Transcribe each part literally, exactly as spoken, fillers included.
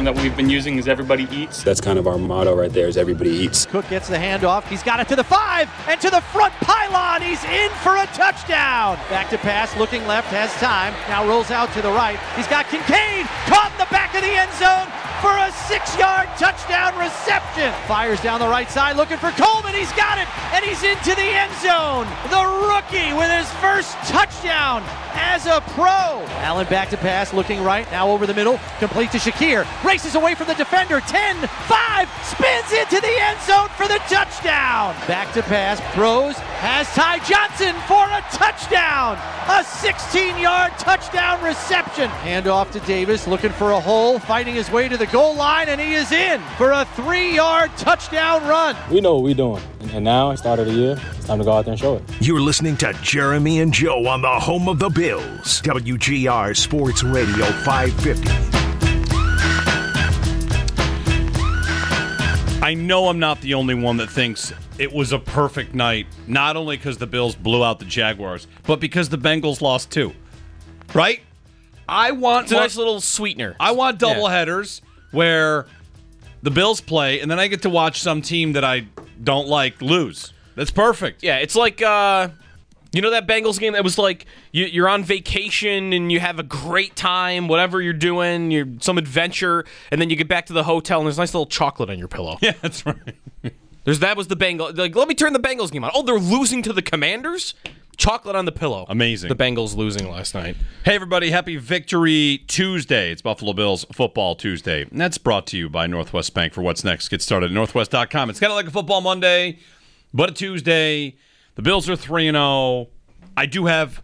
term that we've been using is everybody eats. That's kind of our motto right there is everybody eats. Cook gets the handoff. He's got it to the five and to the front pylon. He's in for a touchdown. Back to pass, looking left, has time. Now rolls out to the right. He's got Kincaid caught in the back of the end zone for a six-yard touchdown reception. Fires down the right side looking for Coleman. He's got it, and he's into the end zone. The rookie with his first touchdown as a pro. Allen back to pass, looking right, now over the middle, complete to Shakir. Races away from the defender, ten, five, spins into the end zone for the touchdown. Back to pass, throws, has Ty Johnson for a touchdown. A sixteen-yard touchdown reception. Hand off to Davis, looking for a hole, fighting his way to the goal line, and he is in for a three-yard touchdown run. We know what we're doing. And now, at the start of the year, it's time to go out there and show it. You're listening to Jeremy and Joe on the home of the Bills. W G R Sports Radio five fifty. I know I'm not the only one that thinks it was a perfect night, not only because the Bills blew out the Jaguars, but because the Bengals lost too. Right? I want it's a nice little sweetener. I want double yeah. headers where the Bills play, and then I get to watch some team that I don't like lose. That's perfect. Yeah, it's like, uh, you know that Bengals game that was like you, you're on vacation and you have a great time, whatever you're doing, you're some adventure, and then you get back to the hotel and there's a nice little chocolate on your pillow. Yeah, that's right. There's that was the Bengals. Like, let me turn the Bengals game on. Oh, they're losing to the Commanders? Chocolate on the pillow. Amazing. The Bengals losing last night. Hey, everybody. Happy Victory Tuesday. It's Buffalo Bills Football Tuesday. And that's brought to you by Northwest Bank for what's next. Get started at northwest dot com. It's kind of like a football Monday, but a Tuesday. The Bills are three and oh. I do have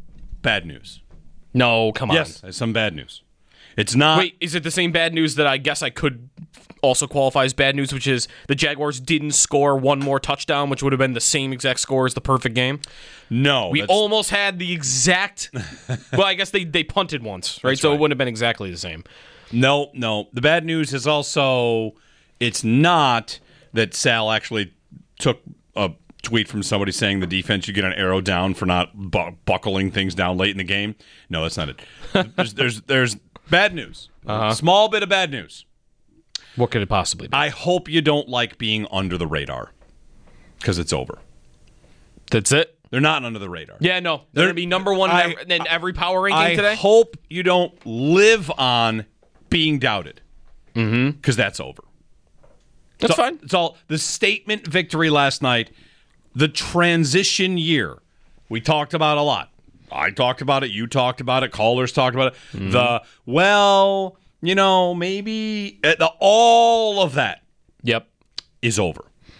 bad news. No, come on. Yes, some bad news. It's not. Wait, is it the same bad news that I guess I could also qualify as bad news, which is the Jaguars didn't score one more touchdown, which would have been the same exact score as the perfect game? No. We almost had the exact... well, I guess they, they punted once, right? That's so right. it wouldn't have been exactly the same. No, no. The bad news is also, it's not that Sal actually took a tweet from somebody saying the defense should get an arrow down for not bu- buckling things down late in the game. No, that's not it. There's there's, there's bad news. Uh-huh. Small bit of bad news. What could it possibly be? I hope you don't like being under the radar because it's over. That's it? They're not under the radar. Yeah, no. They're, They're going to be number one I, in, every, in every power ranking I today? I hope you don't live on being doubted because mm-hmm. that's over. That's it's all, fine. It's all the statement victory last night, the transition year. We talked about a lot. I talked about it. You talked about it. Callers talked about it. Mm-hmm. The, well, you know, maybe uh, the, all of that yep. is over.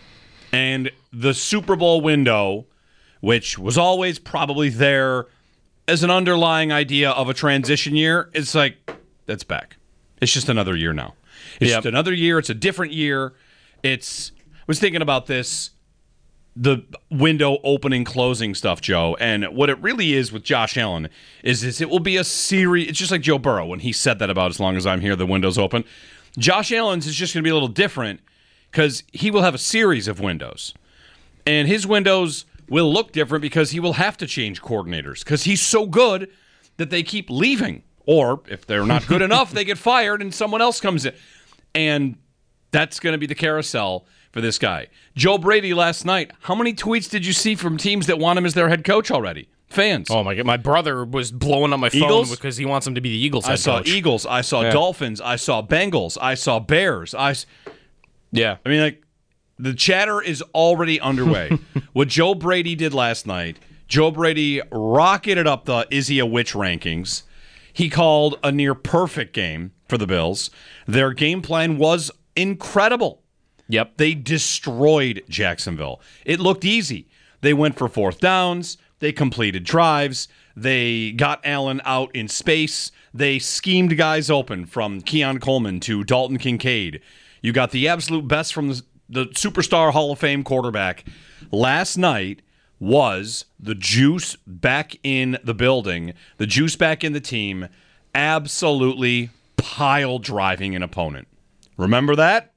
And the Super Bowl window, which was always probably there as an underlying idea of a transition year, it's like, that's back. It's just another year now. It's yep. just another year. It's a different year. It's, I was thinking about this, the window opening, closing stuff, Joe, and what it really is with Josh Allen is, is it will be a series. It's just like Joe Burrow when he said that about as long as I'm here, the window's open. Josh Allen's is just going to be a little different because he will have a series of windows. And his windows will look different because he will have to change coordinators because he's so good that they keep leaving. Or if they're not good enough, they get fired and someone else comes in. And that's going to be the carousel for this guy. Joe Brady last night, how many tweets did you see from teams that want him as their head coach already? Fans. Oh, my God. My brother was blowing up my phone Eagles? because he wants him to be the Eagles head I saw coach. Eagles. I saw yeah. Dolphins. I saw Bengals. I saw Bears. I, yeah. I mean, like, the chatter is already underway. What Joe Brady did last night, Joe Brady rocketed up the Is He a Witch rankings. He called a near perfect game for the Bills. Their game plan was incredible. Yep. They destroyed Jacksonville. It looked easy. They went for fourth downs. They completed drives. They got Allen out in space. They schemed guys open from Keon Coleman to Dalton Kincaid. You got the absolute best from the, the superstar Hall of Fame quarterback. Last night was the juice back in the building, the juice back in the team, absolutely pile driving an opponent. Remember that?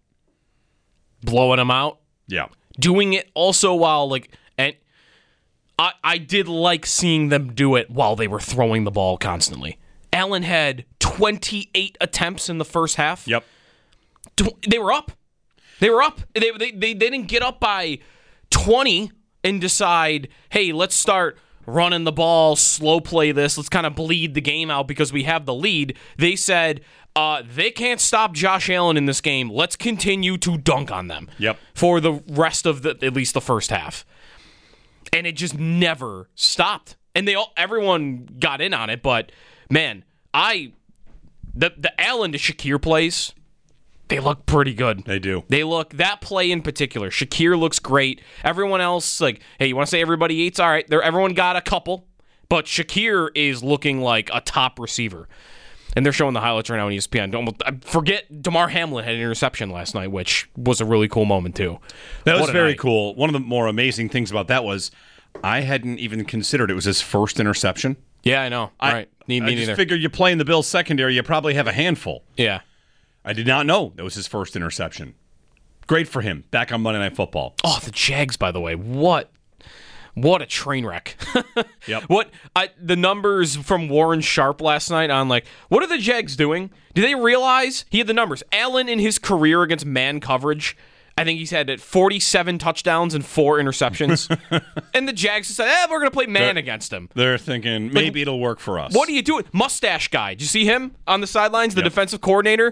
Blowing them out. Yeah. Doing it also while, like, and I, I did like seeing them do it while they were throwing the ball constantly. Allen had twenty-eight attempts in the first half. Yep. They were up. They were up. They, they, they, they didn't get up by twenty and decide, hey, let's start running the ball, slow play this, let's kind of bleed the game out because we have the lead. They said, uh, they can't stop Josh Allen in this game. Let's continue to dunk on them Yep. for the rest of the at least the first half. And it just never stopped. And they all everyone got in on it, but man, I the the Allen to Shakir plays, they look pretty good. They do. They look, that play in particular, Shakir looks great. Everyone else, like, hey, you want to say everybody eats? All right, they're, everyone got a couple, but Shakir is looking like a top receiver. And they're showing the highlights right now on E S P N. Don't forget, DeMar Hamlin had an interception last night, which was a really cool moment, too. That was What a very night. cool. One of the more amazing things about that was I hadn't even considered it was his first interception. Yeah, I know. I, right. Me, I me just neither. figured you play in the Bills secondary, you probably have a handful. Yeah. I did not know that was his first interception. Great for him. Back on Monday Night Football. Oh, the Jags, by the way. What what a train wreck. Yep. What I, the numbers from Warren Sharp last night on, like, what are the Jags doing? Do they realize he had the numbers? Allen in his career against man coverage, I think he's had forty-seven touchdowns and four interceptions. And the Jags said, eh, we're going to play man They're- against him. They're thinking maybe it'll work for us. What are you doing? Mustache guy. Did you see him on the sidelines, the Yep. defensive coordinator?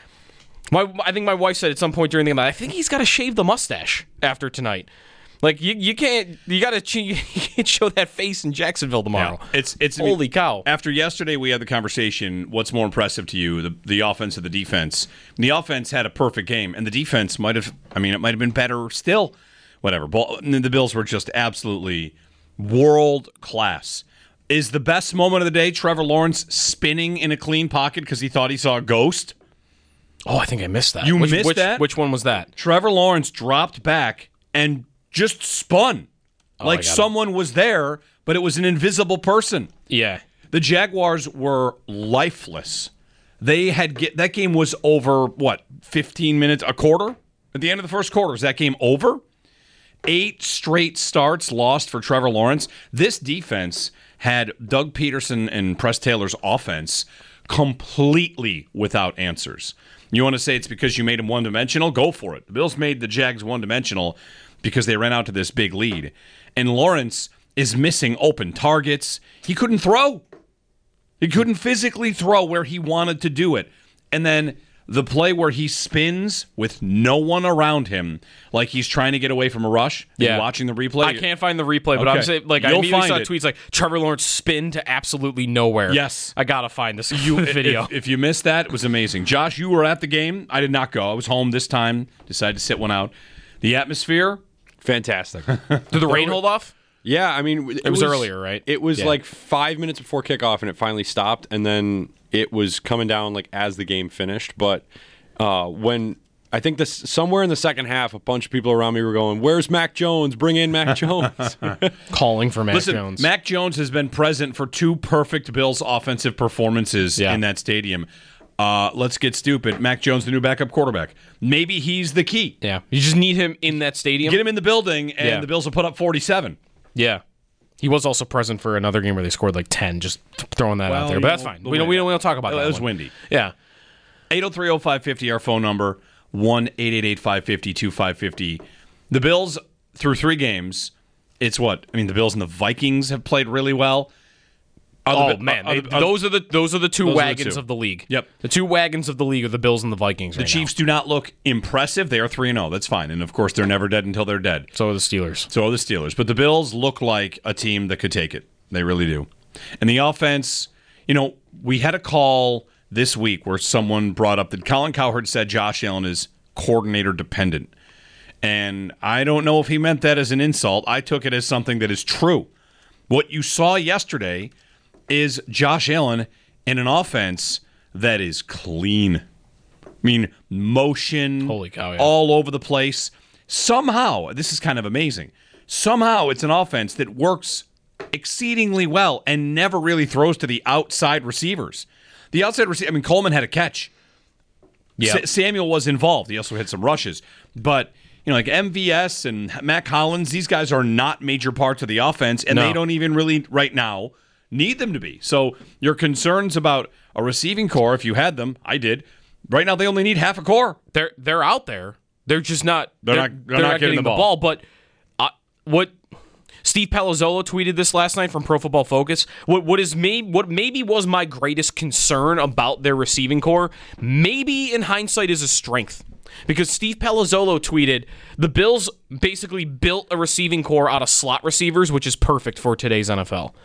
My, I think my wife said at some point during the game, I think he's got to shave the mustache after tonight. Like, you, you can't, you got to, you can't show that face in Jacksonville tomorrow. Yeah. It's it's Holy cow. After yesterday, we had the conversation. What's more impressive to you, the the offense or the defense? The offense had a perfect game, and the defense might have. I mean, it might have been better still. Whatever. But the Bills were just absolutely world class. Is the best moment of the day Trevor Lawrence spinning in a clean pocket because he thought he saw a ghost? Oh, I think I missed that. You which, missed which, that? Which one was that? Trevor Lawrence dropped back and just spun Oh, I like got it. someone was there, but it was an invisible person. Yeah. The Jaguars were lifeless. They had get that game was over. What, fifteen minutes, a quarter? At the end of the first quarter, is that game over? Eight straight starts lost for Trevor Lawrence. This defense had Doug Peterson and Press Taylor's offense completely without answers. You want to say it's because you made them one-dimensional? Go for it. The Bills made the Jags one-dimensional because they ran out to this big lead. And Lawrence is missing open targets. He couldn't throw. He couldn't physically throw where he wanted to do it. And then the play where he spins with no one around him, like he's trying to get away from a rush. and Yeah. watching the replay. I can't find the replay, but I'm Okay. saying, like, I You'll immediately saw find it. tweets like Trevor Lawrence spin to absolutely nowhere. Yes. I gotta find this video. If, if you missed that, it was amazing. Josh, you were at the game. I did not go. I was home this time. Decided to sit one out. The atmosphere. Fantastic. Did the rain hold off? Yeah, I mean, it, It was earlier, right? It was Yeah. like five minutes before kickoff, and it finally stopped, and then it was coming down like as the game finished. But uh, when I think this somewhere in the second half, a bunch of people around me were going, "Where's Mac Jones? Bring in Mac Jones!" Calling for Mac Listen, Jones. Mac Jones has been present for two perfect Bills offensive performances Yeah. in that stadium. Uh, let's get stupid. Mac Jones, the new backup quarterback. Maybe he's the key. yeah. You just need him in that stadium. Get him in the building, and Yeah. the Bills will put up forty-seven. Yeah. He was also present for another game where they scored like ten, just throwing that Well, out there. you But that's know, fine. the We don't, we, wind. don't, we don't talk about It that. was one. windy. Yeah. eight oh three oh five fifty, our phone number, one eight eight eight five five zero two five five zero. The Bills, through three games, it's what? I mean, the Bills and the Vikings have played really well. Are Oh the Bi- man, are they, the- are- those are the those are the two Those are the wagons two. of the league. Yep. The two wagons of the league are the Bills and the Vikings. The right Chiefs do not look impressive. They are three and oh. That's fine. And, of course, they're never dead until they're dead. now. So are the Steelers. So are the Steelers. But the Bills look like a team that could take it. They really do. And the offense, you know, we had a call this week where someone brought up that Colin Cowherd said Josh Allen is coordinator dependent. And I don't know if he meant that as an insult. I took it as something that is true. What you saw yesterday is Josh Allen in an offense that is clean. I mean, motion Holy cow, yeah. all over the place. Somehow, this is kind of amazing. Somehow, it's an offense that works exceedingly well and never really throws to the outside receivers. The outside receiver, I mean, Coleman had a catch. Yeah. Sa- Samuel was involved. He also had some rushes. But, you know, like M V S and Matt Collins, these guys are not major parts of the offense, and No. they don't even really, right now, need them to be. So your concerns about a receiving core, if you had them, I did, Right now, they only need half a core. They're they're out there. They're just not. They're They're, not- they're they're not not getting getting the the ball. ball. But uh, what Steve Palazzolo tweeted this last night from Pro Football Focus. What what is may, what maybe was my greatest concern about their receiving core, maybe in hindsight is a strength. Because Steve Palazzolo tweeted, the Bills basically built a receiving core out of slot receivers, which is perfect for today's N F L.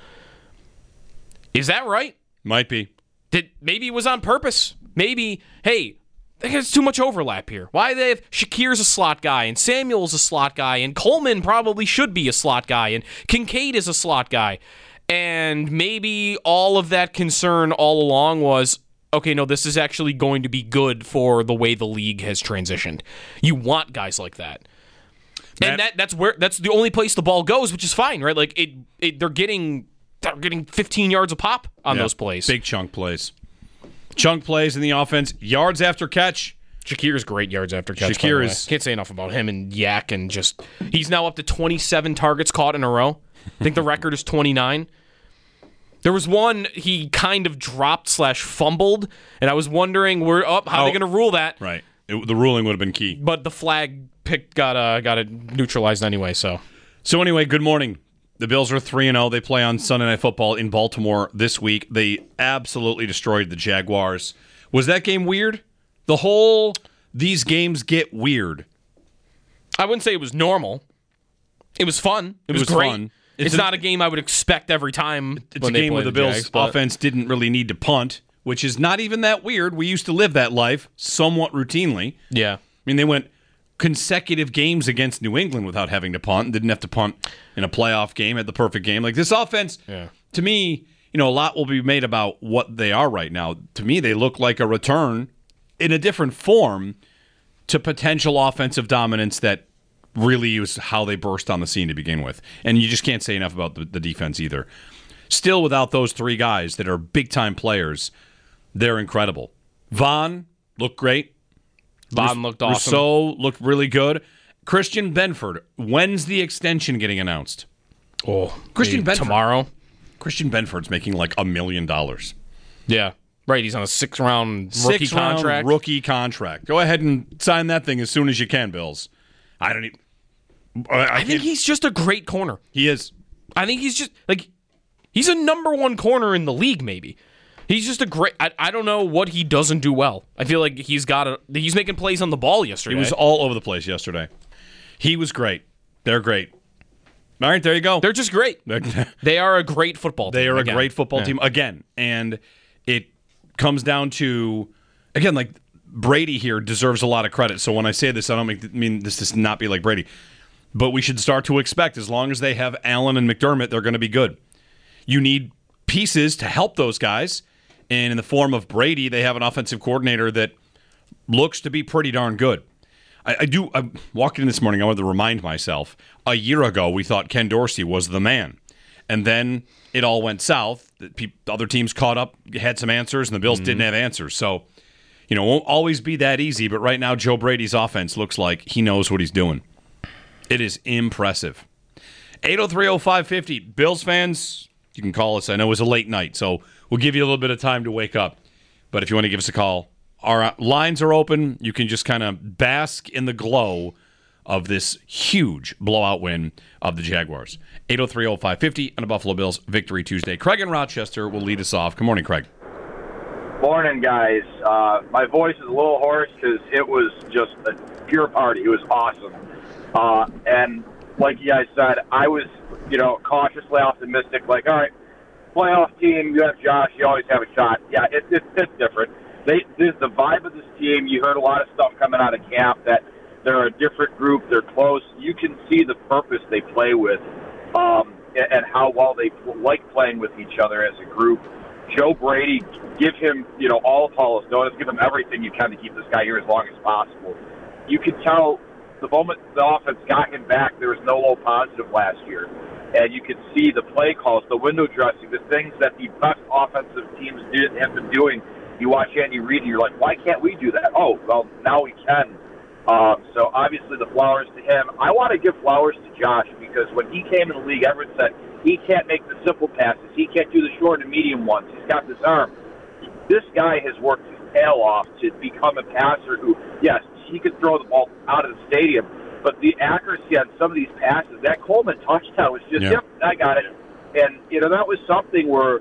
Is that right? Might be. Did maybe it was on purpose? Maybe, hey, there's too much overlap here. Why they have Shakir's a slot guy and Samuel's a slot guy and Coleman probably should be a slot guy and Kincaid is a slot guy. And maybe all of that concern all along was, okay, no, this is actually going to be good for the way the league has transitioned. You want guys like that. Matt, and that that's where that's the only place the ball goes, which is fine, right? Like it, it they're getting they're getting fifteen yards a pop on yeah, those plays. Big chunk plays. Chunk plays in the offense. Yards after catch. Shakir's great yards after catch. Shakir by the way. is- Can't say enough about him and Yak, and just he's now up to twenty-seven targets caught in a row. I think the record is twenty-nine. There was one he kind of dropped slash fumbled, and I was wondering where up how Oh, are they going to rule that? Right. It, the ruling would have been key. But the flag pick got uh, got it neutralized anyway. So So anyway, good morning. The Bills are three and oh. They play on Sunday Night Football in Baltimore this week. They absolutely destroyed the Jaguars. Was that game weird? The whole these games get weird. I wouldn't say it was normal. It was fun. It was, was great. fun. It's, It's a- not a game I would expect every time. It's when a they game play where the Bills' Jags, but- offense didn't really need to punt, which is not even that weird. We used to live that life somewhat routinely. Yeah. I mean, they went consecutive games against New England without having to punt and didn't have to punt in a playoff game, had the perfect game. Like this offense, Yeah. to me, you know, a lot will be made about what they are right now. To me, they look like a return in a different form to potential offensive dominance that really was how they burst on the scene to begin with. And you just can't say enough about the, the defense either. Still, without those three guys that are big-time players, they're incredible. Vaughn looked great. Vaughn looked awesome. Rousseau looked really good. Christian Benford, when's the extension getting announced? Oh, Christian maybe Benford. tomorrow. Christian Benford's making like a million dollars. Yeah, right. He's on a six-round rookie Six round contract. rookie contract. Go ahead and sign that thing as soon as you can, Bills. I don't even. I, I I think can't- he's just a great corner. he is. I think he's just like he's a number one corner in the league. Maybe he's just a great. I, I don't know what he doesn't do well. I feel like he's got a. He's making plays on the ball yesterday. He was all over the place yesterday. He was great. They're great. All right, there you go. They're just great. They are a great football team. They are a again. great football Yeah. team again, and it comes down to again like Brady here deserves a lot of credit. So when I say this, I don't make, mean this to not be like Brady, but we should start to expect as long as they have Allen and McDermott, they're going to be good. You need pieces to help those guys, and in the form of Brady, they have an offensive coordinator that looks to be pretty darn good. I, I do. I walked in this morning. I wanted to remind myself. A year ago, we thought Ken Dorsey was the man, and then it all went south. The pe- other teams caught up, had some answers, and the Bills didn't have answers. So, you know, it won't always be that easy. But right now, Joe Brady's offense looks like he knows what he's doing. It is impressive. eight oh three oh five fifty. Bills fans, you can call us. I know it was a late night, so we'll give you a little bit of time to wake up. But if you want to give us a call, our lines are open. You can just kind of bask in the glow of this huge blowout win of the Jaguars. eight oh three oh five fifty and a Buffalo Bills Victory Tuesday. Craig in Rochester will lead us off. Good morning, Craig. Morning, guys. Uh, my voice is a little hoarse because it was just a pure party. It was awesome. Uh, and like you guys said, I was, you know, cautiously optimistic. Like, all right, playoff team, you have Josh, you always have a shot. Yeah, it, it, it's different. They, this, the vibe of this team, you heard a lot of stuff coming out of camp that they're a different group, they're close. You can see the purpose they play with um, and, and how well they pl- like playing with each other as a group. Joe Brady, give him, you know, all Paul's notice, give him everything you can to keep this guy here as long as possible. You can tell the moment the offense got him back, there was no low positive last year. And you could see the play calls, the window dressing, the things that the best offensive teams did have been doing. You watch Andy Reid and you're like, why can't we do that? Oh, well, now we can. Uh, so obviously the flowers to him. I want to give flowers to Josh because when he came in the league, everyone said he can't make the simple passes. He can't do the short and medium ones. He's got this arm. This guy has worked his tail off to become a passer who, yes, he could throw the ball out of the stadium, but the accuracy on some of these passes, that Coleman touchdown was just, Yeah. yep, I got it. And, you know, that was something where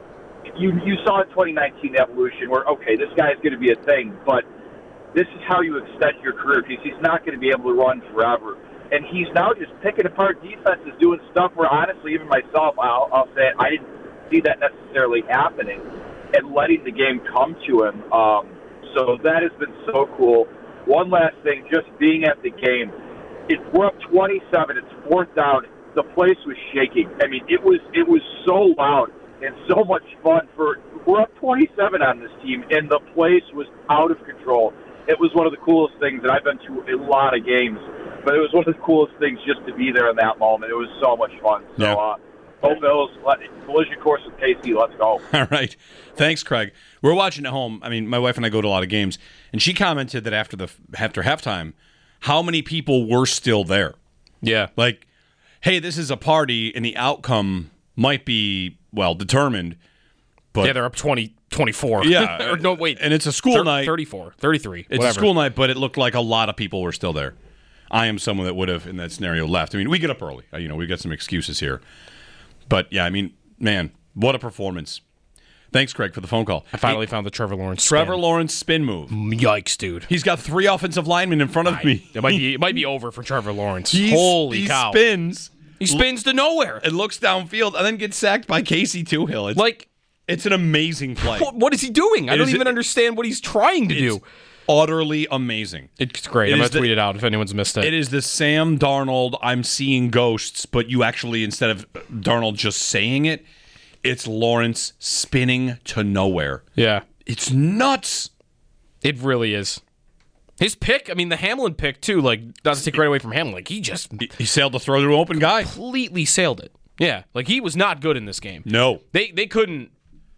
you you saw in twenty nineteen evolution where, okay, this guy's going to be a thing, but this is how you extend your career because he's not going to be able to run forever. And he's now just picking apart defenses, doing stuff where, honestly, even myself, I'll, I'll say it, I didn't see that necessarily happening, and letting the game come to him. Um, so that has been so cool. One last thing, just being at the game. It, we're up twenty-seven. It's fourth down. The place was shaking. I mean, it was it was so loud and so much fun. For we're up twenty-seven on this team, and the place was out of control. It was one of the coolest things, and I've been to a lot of games, but it was one of the coolest things just to be there in that moment. It was so much fun. So, Yeah. uh, Go Bills, let, collision course with K C. Let's go. All right. Thanks, Craig. We're watching at home. I mean, my wife and I go to a lot of games, and she commented that after the after halftime, how many people were still there. Yeah. Like, hey, this is a party, and the outcome might be, well, determined. But Yeah, they're up twenty, twenty-four. Yeah. or no, wait. And it's a school Thir- night. thirty-four, thirty-three. It's whatever. a school night, but it looked like a lot of people were still there. I am someone that would have, in that scenario, left. I mean, we get up early. Uh, You know, we got some excuses here. But, yeah, I mean, man, what a performance. Thanks, Craig, for the phone call. I finally found the Trevor Lawrence Trevor spin. Lawrence spin move. Yikes, dude. He's got three offensive linemen in front of me. It might be it might be over for Trevor Lawrence. He's- Holy he cow. spins. He spins to nowhere. And looks downfield and then gets sacked by Casey Toohill. It's, Like, it's an amazing play. what, what is he doing? I It don't is- even understand what he's trying to It's do. utterly amazing. It's great. It I'm going is to tweet the- it out if anyone's missed it. It is the Sam Darnold, I'm seeing ghosts, but you actually, instead of Darnold just saying it, it's Lawrence spinning to nowhere. Yeah. It's nuts. It really is. His pick, I mean, the Hamlin pick, too, like, doesn't take right away from Hamlin. Like, he just He, he sailed to throw to an open guy. completely sailed it. Yeah. Like, he was not good in this game. No. They they couldn't.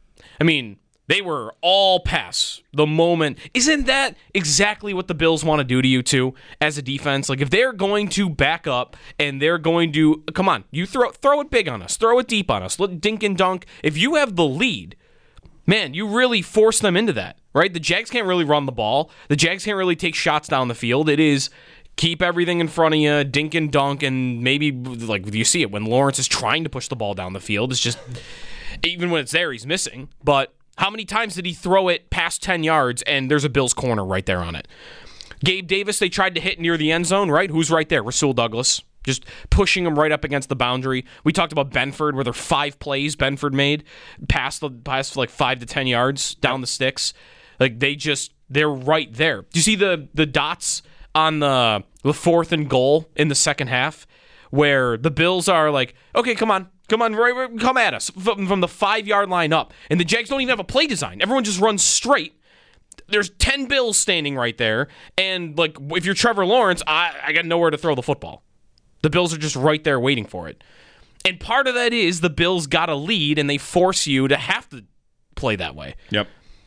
I mean, they were all pass the moment. Isn't that exactly what the Bills want to do to you too as a defense? Like if they're going to back up and they're going to come on, you throw throw it big on us, throw it deep on us, let dink and dunk. If you have the lead, man, you really force them into that, right? The Jags can't really run the ball. The Jags can't really take shots down the field. It is keep everything in front of you, dink and dunk, and maybe like you see it when Lawrence is trying to push the ball down the field. It's just even when it's there, he's missing. But how many times did he throw it past ten yards and there's a Bills corner right there on it? Gabe Davis, they tried to hit near the end zone, right? Who's right there? Rasul Douglas. Just pushing him right up against the boundary. We talked about Benford, where there are five plays Benford made past the past like five to ten yards down the sticks. Like they just they're right there. Do you see the the dots on the the fourth and goal in the second half, where the Bills are like, okay, come on, come on, right, right, come at us from, from the five yard line up, and the Jags don't even have a play design. Everyone just runs straight. There's ten Bills standing right there, and like if you're Trevor Lawrence, I, I got nowhere to throw the football. The Bills are just right there waiting for it. And part of that is the Bills got a lead, and they force you to have to play that way. Yep.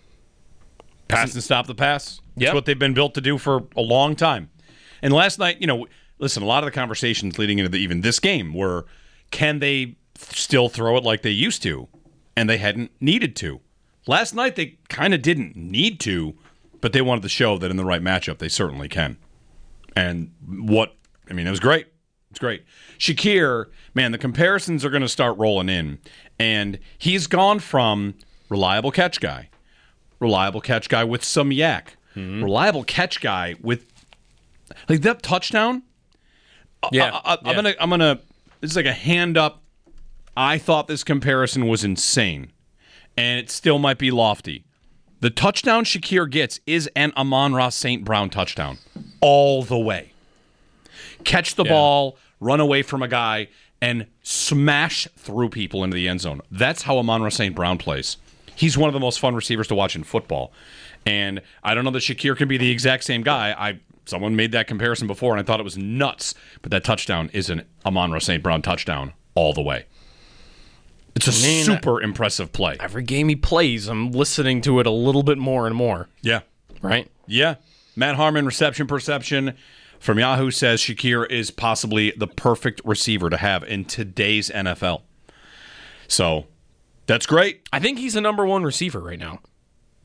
Pass and stop the pass. That's Yep. what they've been built to do for a long time. And last night, you know, listen, a lot of the conversations leading into the, even this game were, can they still throw it like they used to? And they hadn't needed to. Last night, they kind of didn't need to, but they wanted to show that in the right matchup, they certainly can. And what, I mean, it was great. It's great. Shakir, man, the comparisons are going to start rolling in. And he's gone from reliable catch guy, reliable catch guy with some yak, mm-hmm. reliable catch guy with, like that touchdown. Yeah. I, I, I'm yeah. going to, I'm going to, this is like a hand up. I thought this comparison was insane, and it still might be lofty. The touchdown Shakir gets is an Amon-Ra Saint Brown touchdown all the way. Catch the Yeah. ball, run away from a guy, and smash through people into the end zone. That's how Amon-Ra Saint Brown plays. He's one of the most fun receivers to watch in football. And I don't know that Shakir can be the exact same guy. I Someone made that comparison before, and I thought it was nuts. But that touchdown is an Amon-Ra Saint Brown touchdown all the way. It's a mean, super impressive play. Every game he plays, I'm listening to it a little bit more and more. Yeah. Right? Yeah. Matt Harmon, reception perception from Yahoo says Shakir is possibly the perfect receiver to have in today's N F L. So that's great. I think he's the number one receiver right now.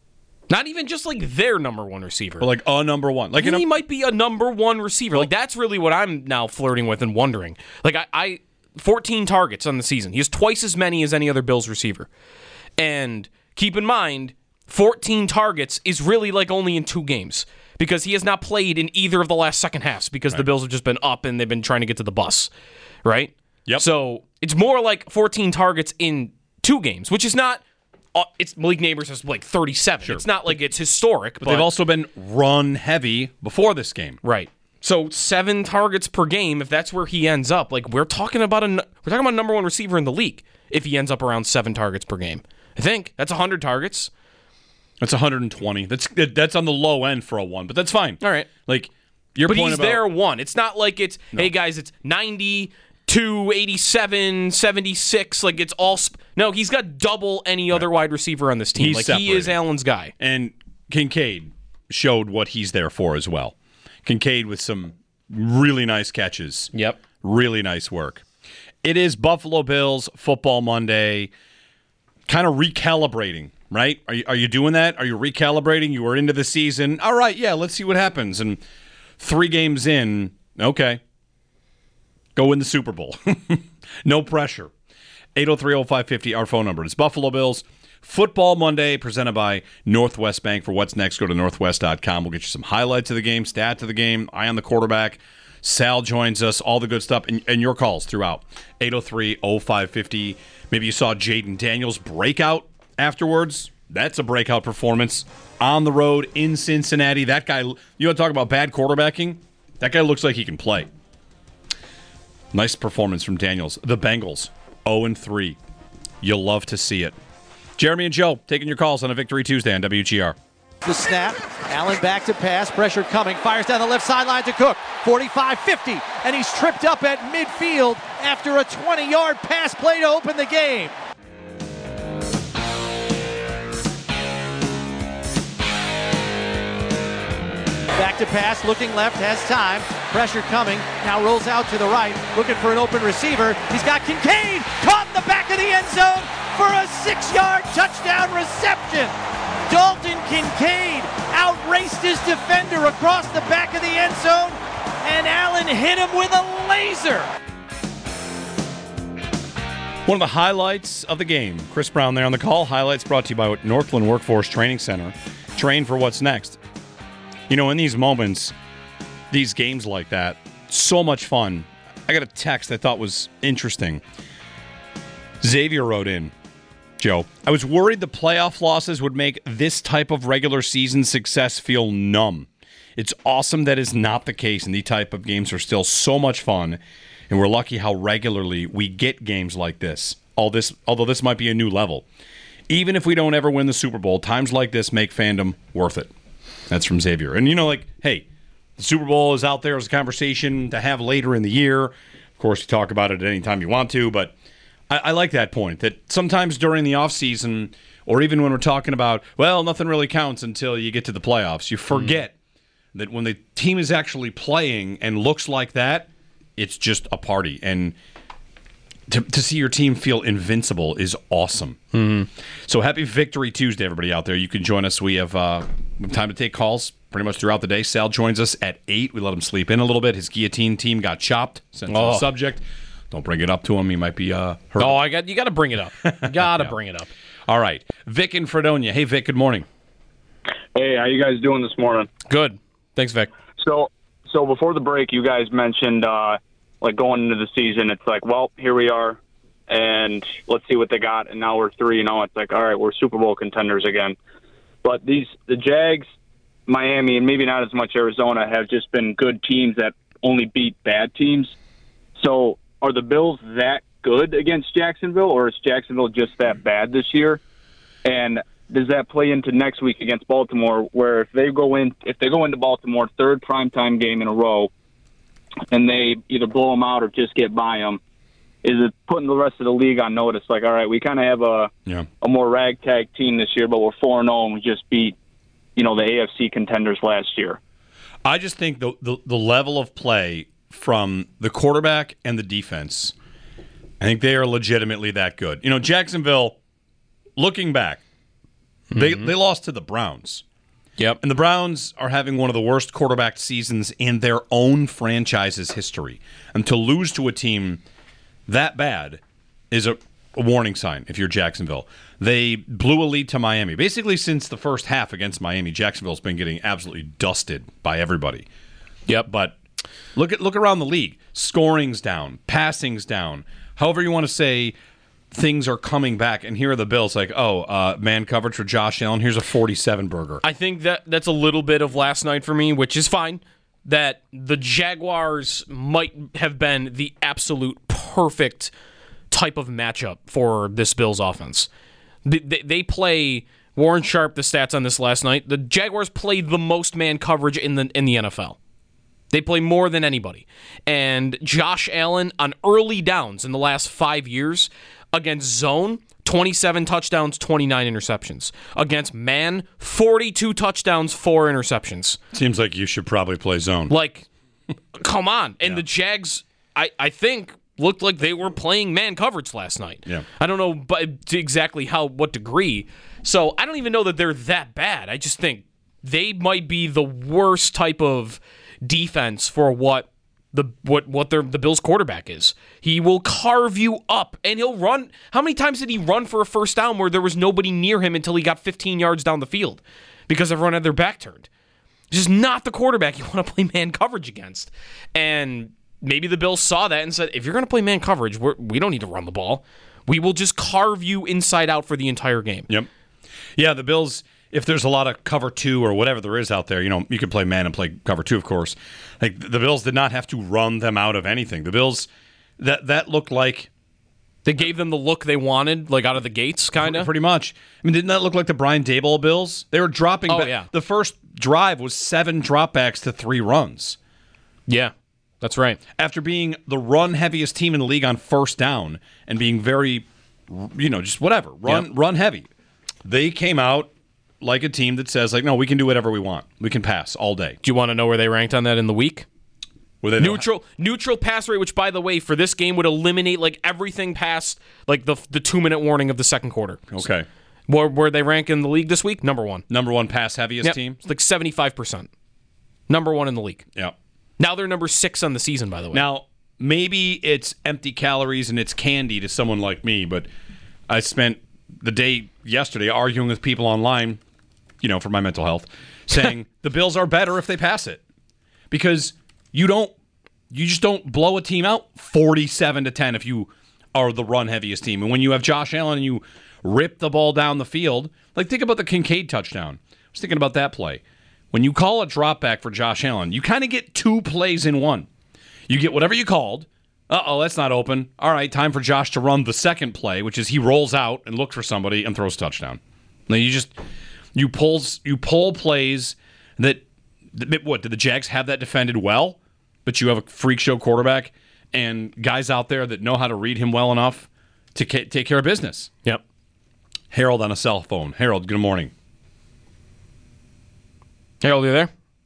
Not even just like their number one receiver. Or like a number one. Like he in a, might be a number one receiver. Like that's really what I'm now flirting with and wondering. Like I, I fourteen targets on the season. He has twice as many as any other Bills receiver. And keep in mind, fourteen targets is really like only in two games because he has not played in either of the last second halves because right. the Bills have just been up and they've been trying to get to the bus, right? Yep. So it's more like fourteen targets in two games, which is not. Uh, it's Malik Neighbors has like thirty-seven. Sure. It's not like it's historic, but, but they've also been run heavy before this game, right? So seven targets per game. If that's where he ends up, like we're talking about a we're talking about number one receiver in the league. If he ends up around seven targets per game, I think that's a hundred targets. That's one hundred twenty. That's that's on the low end for a one, but that's fine. All right, like your but point he's about, there one. It's not like it's no. hey guys, it's ninety. two, eighty-seven, seventy-six, like it's all sp- no, he's got double any other right. wide receiver on this team. He's like separated. He is Allen's guy. And Kincaid showed what he's there for as well. Kincaid with some really nice catches. Yep. Really nice work. It is Buffalo Bills Football Monday. Kind of recalibrating, right? Are you, are you doing that? Are you recalibrating? You were into the season. All right, yeah, let's see what happens. And three games in, okay. Go win the Super Bowl. No pressure. eight oh three oh five five oh, our phone number. It's Buffalo Bills Football Monday, presented by Northwest Bank. For what's next, go to northwest dot com. We'll get you some highlights of the game, stats of the game, eye on the quarterback. Sal joins us, all the good stuff, and, and your calls throughout. eight oh three oh five five oh. Maybe you saw Jaden Daniels breakout afterwards. That's a breakout performance on the road in Cincinnati. That guy, you want to talk about bad quarterbacking? That guy looks like he can play. Nice performance from Daniels. The Bengals, oh and three. You'll love to see it. Jeremy and Joe taking your calls on a Victory Tuesday on W G R. The snap. Allen back to pass. Pressure coming. Fires down the left sideline to Cook. forty-five fifty. And he's tripped up at midfield after a twenty-yard pass play to open the game. Back to pass, looking left, has time. Pressure coming, now rolls out to the right, looking for an open receiver. He's got Kincaid, caught in the back of the end zone for a six-yard touchdown reception. Dalton Kincaid outraced his defender across the back of the end zone, and Allen hit him with a laser. One of the highlights of the game, Chris Brown there on the call. Highlights brought to you by Northland Workforce Training Center. Train for what's next. You know, in these moments, these games like that, so much fun. I got a text I thought was interesting. Xavier wrote in, Joe, I was worried the playoff losses would make this type of regular season success feel numb. It's awesome that is not the case, and these type of games are still so much fun, and we're lucky how regularly we get games like this. All this, although this might be a new level. Even if we don't ever win the Super Bowl, times like this make fandom worth it. That's from Xavier. And, you know, like, hey, the Super Bowl is out there as a conversation to have later in the year. Of course, you talk about it at any time you want to, but I, I like that point, that sometimes during the offseason, or even when we're talking about, well, nothing really counts until you get to the playoffs, you forget mm. that when the team is actually playing and looks like that, it's just a party. And to, to see your team feel invincible is awesome. Mm-hmm. So happy Victory Tuesday, everybody out there. You can join us. We have, uh, we have time to take calls pretty much throughout the day. Sal joins us at eight. We let him sleep in a little bit. His guillotine team got chopped. Since oh. the subject. Don't bring it up to him. He might be uh, hurt. Oh, I got you got to bring it up. You got to yeah. bring it up. All right. Vic in Fredonia. Hey, Vic, good morning. Hey, how you guys doing this morning? Good. Thanks, Vic. So, so before the break, you guys mentioned uh, like going into the season, it's like, well, here we are, and let's see what they got. And now we're three and oh. It's like, all right, we're Super Bowl contenders again. But these the Jags, Miami, and maybe not as much Arizona have just been good teams that only beat bad teams. So are the Bills that good against Jacksonville, or is Jacksonville just that bad this year? And does that play into next week against Baltimore, where if they go in, if they go into Baltimore, third primetime game in a row, and they either blow them out or just get by them, is it putting the rest of the league on notice? Like, all right, we kind of have a yeah. a more ragtag team this year, but we're four and zero, and we just beat, you know, the A F C contenders last year. I just think the, the the level of play from the quarterback and the defense, I think they are legitimately that good. You know, Jacksonville, looking back, They they lost to the Browns. Yep. And the Browns are having one of the worst quarterback seasons in their own franchise's history. And to lose to a team that bad is a, a warning sign if you're Jacksonville. They blew a lead to Miami. Basically, since the first half against Miami, Jacksonville's been getting absolutely dusted by everybody. Yep. But look at look around the league. Scoring's down, passing's down. However you want to say things are coming back, and here are the Bills like, oh, uh, man coverage for Josh Allen. Here's a forty-seven burger. I think that that's a little bit of last night for me, which is fine. That the Jaguars might have been the absolute perfect type of matchup for this Bills offense. They, they, they play Warren Sharp. The stats on this last night. The Jaguars played the most man coverage in the in the N F L. They play more than anybody. And Josh Allen on early downs in the last five years. Against zone, twenty-seven touchdowns, twenty-nine interceptions. Against man, forty-two touchdowns, four interceptions. Seems like you should probably play zone. Like, come on. And yeah. the Jags, I, I think, looked like they were playing man coverage last night. Yeah. I don't know but to exactly how, what degree. So I don't even know that they're that bad. I just think they might be the worst type of defense for what the what what their the Bills quarterback is. He will carve you up, and he'll run. How many times did he run for a first down where there was nobody near him until he got fifteen yards down the field because everyone had their back turned? It's just not the quarterback you want to play man coverage against. And maybe the Bills saw that and said, if you're going to play man coverage, we're, we don't need to run the ball. We will just carve you inside out for the entire game. Yep. Yeah, the Bills, if there's a lot of cover two or whatever there is out there, you know, you can play man and play cover two, of course. Like the Bills did not have to run them out of anything. The Bills, that that looked like they gave them the look they wanted, like out of the gates, kind of. Pretty much. I mean, didn't that look like the Brian Daboll Bills? They were dropping. Oh, back. yeah. The first drive was seven dropbacks to three runs. Yeah, that's right. After being the run heaviest team in the league on first down and being very, you know, just whatever, run Yep. run heavy, they came out like a team that says, like, no, we can do whatever we want. We can pass all day. Do you want to know where they ranked on that in the week? Were they neutral neutral pass rate, which by the way for this game would eliminate like everything past like the the two minute warning of the second quarter. Okay. Where where they rank in the league this week? Number one. Number one pass heaviest Yep. team. It's like seventy five percent. Number one in the league. Yeah. Now they're number six on the season. By the way. Now maybe it's empty calories and it's candy to someone like me, but I spent the day yesterday arguing with people online, you know, for my mental health, saying the Bills are better if they pass it because. You don't. You just don't blow a team out forty-seven to ten if you are the run heaviest team. And when you have Josh Allen and you rip the ball down the field, like think about the Kincaid touchdown. I was thinking about that play. When you call a drop back for Josh Allen, you kind of get two plays in one. You get whatever you called. Uh-oh, that's not open. All right, time for Josh to run the second play, which is he rolls out and looks for somebody and throws a touchdown. Now you just you pulls you pull plays that. What, did the Jags have that defended well? But you have a freak show quarterback and guys out there that know how to read him well enough to ca- take care of business. Yep. Harold on a cell phone. Harold, good morning. Harold, you there?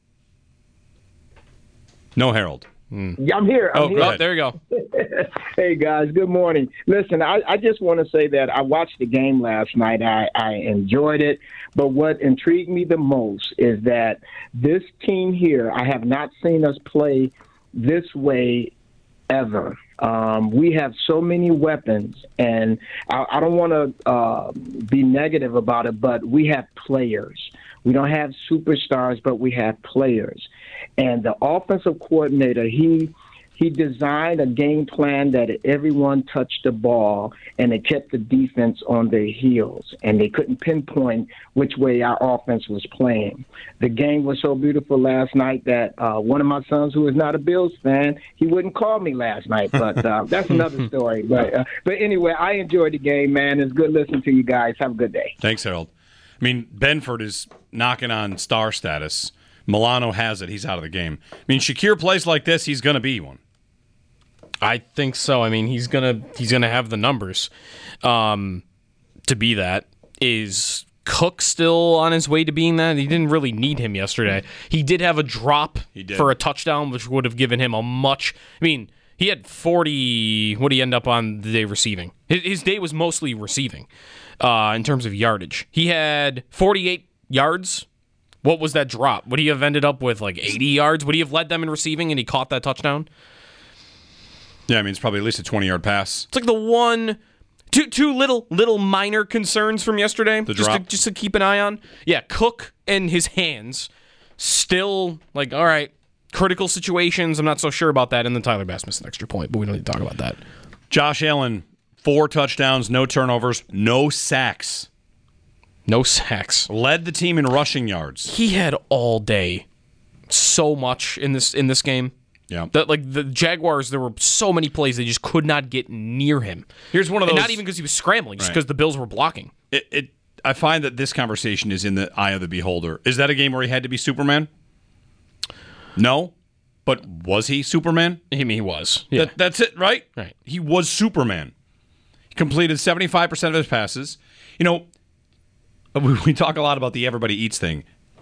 No, Harold. Mm. I'm here. I'm oh, here. oh, there you go. Hey, guys, good morning. Listen, I, I just want to say that I watched the game last night. I, I enjoyed it. But what intrigued me the most is that this team here, I have not seen us play this way ever. Um, we have so many weapons, and I, I don't want to uh, be negative about it, but we have players. We don't have superstars, but we have players. And the offensive coordinator, he he designed a game plan that everyone touched the ball, and it kept the defense on their heels, and they couldn't pinpoint which way our offense was playing. The game was so beautiful last night that uh, one of my sons, who is not a Bills fan, he wouldn't call me last night, but uh, that's another story. But uh, but anyway, I enjoyed the game, man. It's good listening to you guys. Have a good day. Thanks, Harold. I mean, Benford is knocking on star status. Milano has it. He's out of the game. I mean, Shakir plays like this, he's going to be one. I think so. I mean, he's gonna he's gonna have the numbers um, to be that. Is Cook still on his way to being that? He didn't really need him yesterday. He did have a drop He did. for a touchdown, which would have given him a much. I mean, He had forty. What did he end up on the day receiving? His, his day was mostly receiving uh, in terms of yardage. He had forty-eight yards. What was that drop? Would he have ended up with like eighty yards? Would he have led them in receiving and he caught that touchdown? Yeah, I mean, it's probably at least a twenty-yard pass. It's like the one, two, two little, little minor concerns from yesterday. The just drop. to, just to keep an eye on. Yeah, Cook and his hands still like, all right, critical situations. I'm not so sure about that. And then Tyler Bass missed an extra point, but we don't need to talk about that. Josh Allen, four touchdowns, no turnovers, no sacks. No sacks. Led the team in rushing yards. He had all day so much in this in this game. Yeah. That like the Jaguars, there were so many plays they just could not get near him. Here's one of those. And not even because he was scrambling, just Right. because the Bills were blocking. It, it. I find that this conversation is in the eye of the beholder. Is that a game where he had to be Superman? No. But was he Superman? I mean, he was. Yeah. That, that's it, right? Right. He was Superman. He completed seventy-five percent of his passes. You know, we, we talk a lot about the everybody eats thing.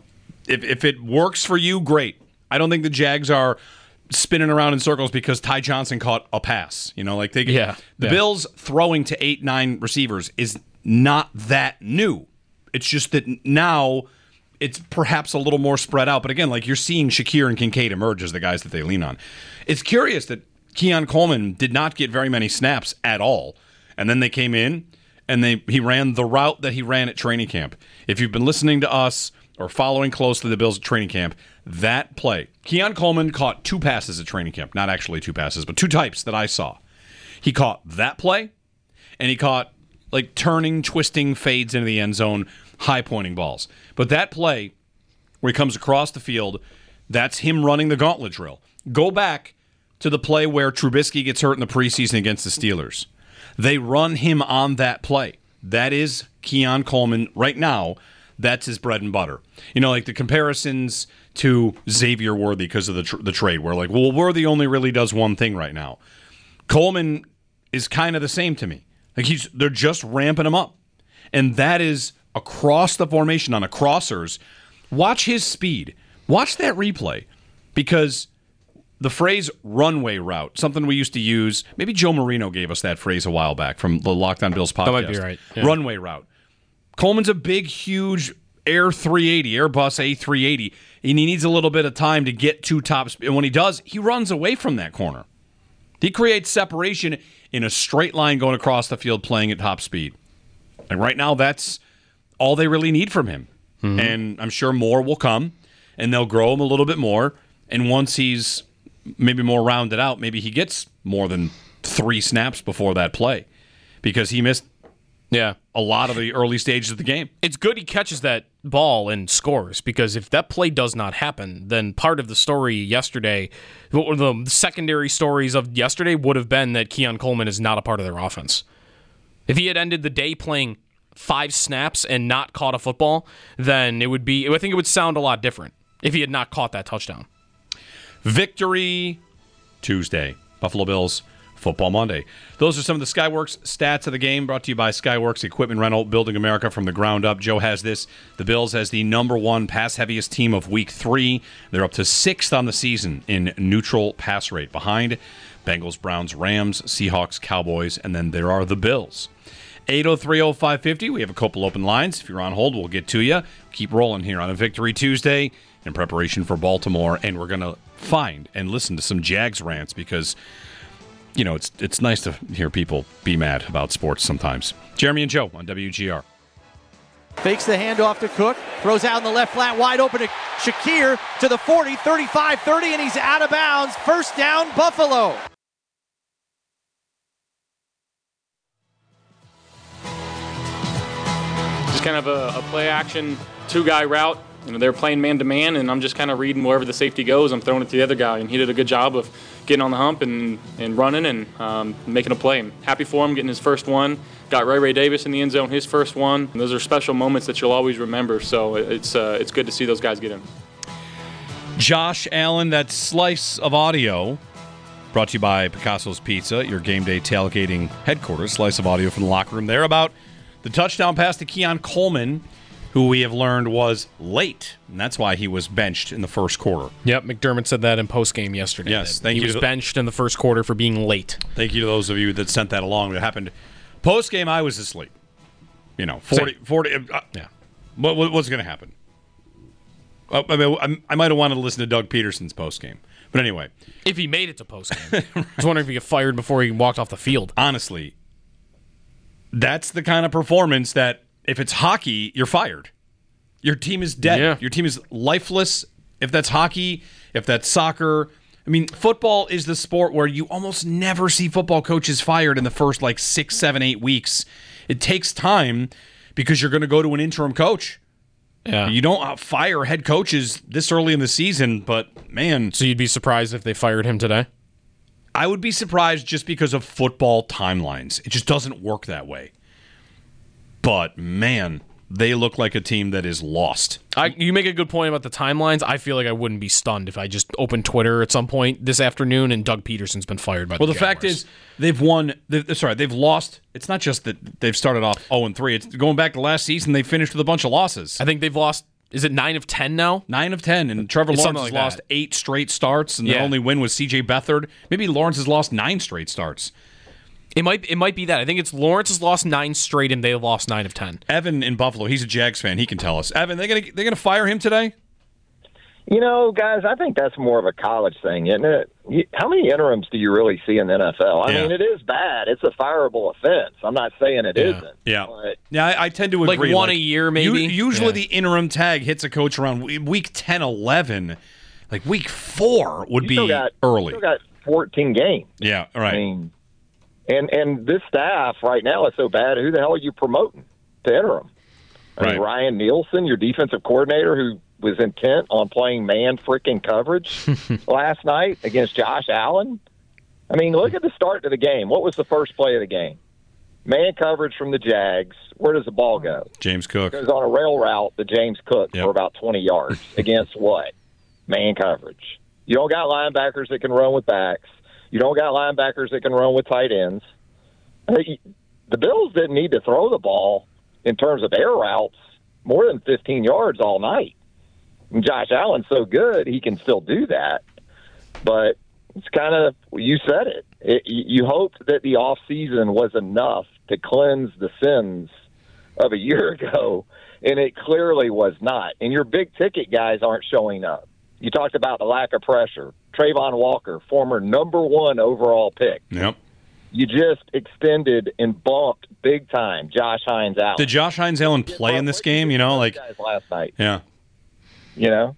If if it works for you, great. I don't think the Jags are spinning around in circles because Ty Johnson caught a pass. You know, like they Yeah, the yeah. Bills throwing to eight, nine receivers is not that new. It's just that now it's perhaps a little more spread out. But again, like you're seeing Shakir and Kincaid emerge as the guys that they lean on. It's curious that Keon Coleman did not get very many snaps at all. And then they came in and they he ran the route that he ran at training camp. If you've been listening to us or following closely the Bills at training camp, that play, Keon Coleman caught two passes at training camp. Not actually two passes, but two types that I saw. He caught that play, and he caught like turning, twisting fades into the end zone, high pointing balls. But that play, where he comes across the field, that's him running the gauntlet drill. Go back to the play where Trubisky gets hurt in the preseason against the Steelers. They run him on that play. That is Keon Coleman right now. That's his bread and butter. You know, like the comparisons to Xavier Worthy because of the tr- the trade, where like, well, Worthy only really does one thing right now. Coleman is kind of the same to me. Like he's they're just ramping him up, and that is across the formation on the crossers. Watch his speed. Watch that replay, because the phrase runway route, something we used to use. Maybe Joe Marino gave us that phrase a while back from the Locked On Bills podcast. That might be right. Yeah. Runway route. Coleman's a big, huge Air three eighty, Airbus A three eighty, and he needs a little bit of time to get to top speed. And when he does, he runs away from that corner. He creates separation in a straight line going across the field playing at top speed. And right now, that's all they really need from him. Mm-hmm. And I'm sure more will come, and they'll grow him a little bit more. And once he's maybe more rounded out, maybe he gets more than three snaps before that play, because he missed Yeah. a lot of the early stages of the game. It's good he catches that ball and scores, because if that play does not happen, then part of the story yesterday, the secondary stories of yesterday would have been that Keon Coleman is not a part of their offense. If he had ended the day playing five snaps and not caught a football, then it would be, I think it would sound a lot different if he had not caught that touchdown. Victory Tuesday. Buffalo Bills Football Monday. Those are some of the Skyworks stats of the game, brought to you by Skyworks Equipment Rental, building America from the ground up. Joe has this. The Bills as the number one pass-heaviest team of week three. They're up to sixth on the season in neutral pass rate, behind Bengals, Browns, Rams, Seahawks, Cowboys, and then there are the Bills. eight oh three oh five fifty. We have a couple open lines. If you're on hold, we'll get to you. Keep rolling here on a Victory Tuesday in preparation for Baltimore, and we're going to find and listen to some Jags rants, because you know, it's it's nice to hear people be mad about sports sometimes. Jeremy and Joe on W G R. Fakes the handoff to Cook, throws out in the left flat, wide open to Shakir to the forty, thirty-five, thirty, and he's out of bounds. First down, Buffalo. Just kind of a, a play action two-guy route. You know, they're playing man-to-man, and I'm just kind of reading wherever the safety goes. I'm throwing it to the other guy, and he did a good job of getting on the hump and, and running and um, making a play. I'm happy for him, getting his first one. Got Ray Ray Davis in the end zone, his first one. And those are special moments that you'll always remember, so it's uh, it's good to see those guys get in. Josh Allen, that slice of audio brought to you by Picasso's Pizza, your game day tailgating headquarters. Slice of audio from the locker room there about the touchdown pass to Keon Coleman, who we have learned was late, and that's why he was benched in the first quarter. Yep, McDermott said that in postgame yesterday. Yes, thank he you. He was to benched in the first quarter for being late. Thank you to those of you that sent that along. It happened postgame. I was asleep. You know, forty, forty uh, yeah. What, what what's going to happen? Uh, I mean, I'm, I might have wanted to listen to Doug Peterson's postgame, but anyway, if he made it to postgame, I was wondering if he got fired before he walked off the field. Honestly, that's the kind of performance that if it's hockey, you're fired. Your team is dead. Yeah. Your team is lifeless. If that's hockey, if that's soccer. I mean, football is the sport where you almost never see football coaches fired in the first like six, seven, eight weeks. It takes time because you're going to go to an interim coach. Yeah. You don't fire head coaches this early in the season, but man. So you'd be surprised if they fired him today? I would be surprised just because of football timelines. It just doesn't work that way. But man, they look like a team that is lost. I, you make a good point about the timelines. I feel like I wouldn't be stunned if I just opened Twitter at some point this afternoon and Doug Peterson's been fired by well, the the Jaguars. fact is, they've won. They've, sorry, they've lost. It's not just that they've started off oh and three. It's going back to last season, they finished with a bunch of losses. I think they've lost, is it nine of ten now? nine of ten, and Trevor It's Lawrence something has like lost that. eight straight starts, and Yeah. their only win was C J Beathard. Maybe Lawrence has lost nine straight starts. It might it might be that. I think it's Lawrence has lost nine straight and they lost nine of ten. Evan in Buffalo, he's a Jags fan. He can tell us. Evan, they're gonna they're gonna fire him today? You know, guys, I think that's more of a college thing, isn't it? You, how many interims do you really see in the N F L? I Yeah. mean, it is bad. It's a fireable offense. I'm not saying it Yeah. isn't. Yeah, But yeah. I, I tend to Like agree. one a year, maybe? u- usually, Yeah. the interim tag hits a coach around we- week ten, eleven. Like week four would you be still got, early. You still got fourteen games. Yeah, all right. I mean, and and this staff right now is so bad. Who the hell are you promoting to interim? I mean, Right. Ryan Nielsen, your defensive coordinator, who was intent on playing man freaking coverage last night against Josh Allen. I mean, look at the start of the game. What was the first play of the game? Man coverage from the Jags. Where does the ball go? James Cook. It goes on a rail route to James Cook Yep. for about twenty yards against what? Man coverage. You don't got linebackers that can run with backs. You don't got linebackers that can run with tight ends. Hey, the Bills didn't need to throw the ball in terms of air routes more than fifteen yards all night. And Josh Allen's so good, he can still do that. But it's kind of, you said it. it you hoped that the offseason was enough to cleanse the sins of a year ago, and it clearly was not. And your big-ticket guys aren't showing up. You talked about the lack of pressure. Trayvon Walker, former number one overall pick. Yep. You just extended and bumped big time Josh Hines out. Did Josh Hines Allen play in this game? You know, like guys last night. yeah, You know,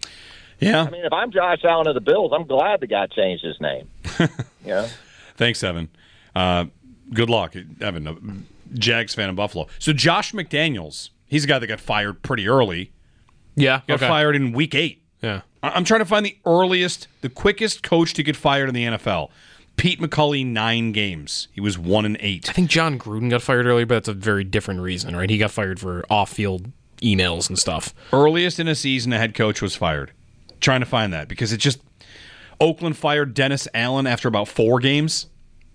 yeah. I mean, if I'm Josh Allen of the Bills, I'm glad the guy changed his name. You know, Thanks, Evan. Uh, good luck, Evan. A Jags fan in Buffalo. So Josh McDaniels, he's a guy that got fired pretty early. Yeah. Got okay. fired in week eight. Yeah. I- I'm trying to find the earliest, the quickest coach to get fired in the N F L. Pete McCulley, nine games. He was one and eight. I think John Gruden got fired earlier, but that's a very different reason, right? He got fired for off-field emails and stuff. Earliest in a season, a head coach was fired. Trying to find that because it just Oakland fired Dennis Allen after about four games.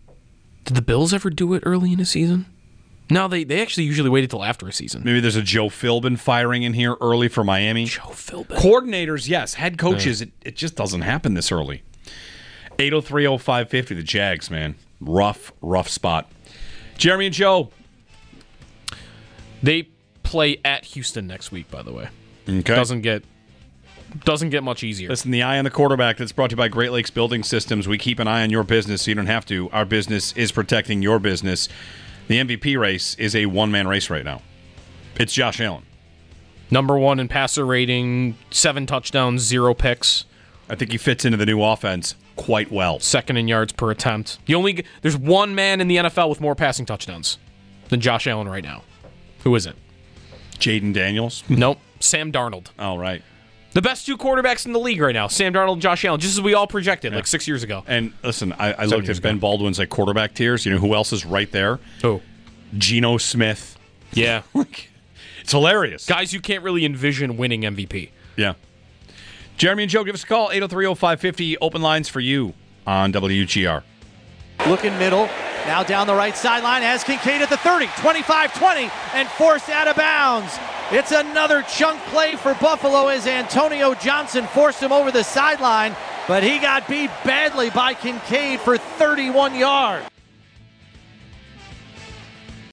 Did the Bills ever do it early in a season? No, they, they actually usually waited till after a season. Maybe there's a Joe Philbin firing in here early for Miami. Joe Philbin. Coordinators, yes. Head coaches, it, it just doesn't happen this early. eight oh three oh five fifty, the Jags, man. Rough, rough spot. Jeremy and Joe. They play at Houston next week, by the way. Okay. Doesn't get doesn't get much easier. Listen, the Eye on the Quarterback that's brought to you by Great Lakes Building Systems. We keep an eye on your business so you don't have to. Our business is protecting your business. The M V P race is a one-man race right now. It's Josh Allen. Number one in passer rating, seven touchdowns, zero picks. I think he fits into the new offense quite well. Second in yards per attempt. The only there's one man in the N F L with more passing touchdowns than Josh Allen right now. Who is it? Jaden Daniels? Nope. Sam Darnold. All right. The best two quarterbacks in the league right now, Sam Darnold and Josh Allen, just as we all projected like six years ago. And listen, I, I Seven looked years at Ben ago. Baldwin's like quarterback tiers. You know who else is right there? Who? Geno Smith. Yeah. It's hilarious. Guys you can't really envision winning M V P. Yeah. Jeremy and Joe, give us a call. eight oh three oh five fifty. Open lines for you on W G R. Looking middle. Now down the right sideline has Kincaid at the thirty, twenty-five twenty, and forced out of bounds. It's another chunk play for Buffalo as Antonio Johnson forced him over the sideline, but he got beat badly by Kincaid for thirty-one yards.